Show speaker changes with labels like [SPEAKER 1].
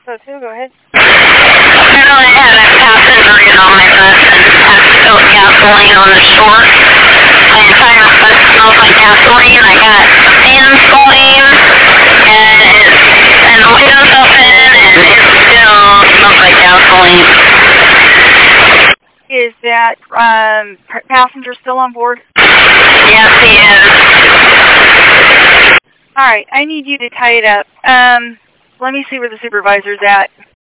[SPEAKER 1] 602, go ahead.
[SPEAKER 2] Apparently I had a passenger get on my bus and had to fill gasoline on the shore. My entire bus smells like gasoline. I got the fans going, and the windows open, and it still smells like gasoline.
[SPEAKER 1] Is that passenger still on board?
[SPEAKER 2] Yes, he is.
[SPEAKER 1] All right, I need you to tie it up. Let me see where the supervisor's at.